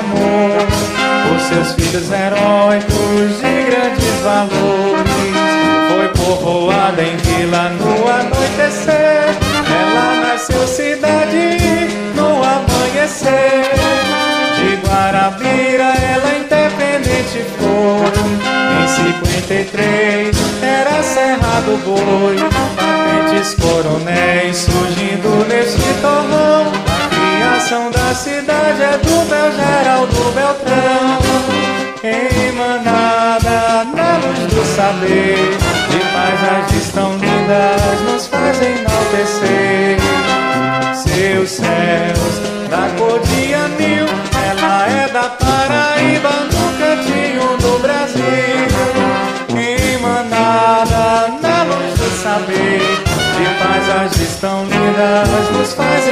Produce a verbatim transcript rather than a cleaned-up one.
amor por seus filhos heróicos de grandes valores. Foi povoada em vila no anoitecer, ela nasceu cidade no amanhecer. De Guarabira ela independente foi. Em cinquenta e três era Serra do Boi, patentes coronéis surgindo neste torrão. A criação da cidade é do Bel Geraldo Beltrão. Em manada, na luz do saber, de paisagens tão lindas nos faz enaltecer. Seus céus da cor de anil, ela é da Paraíba, no cantinho do Brasil. Em manada, na luz do saber, de paisagens tão lindas nos faz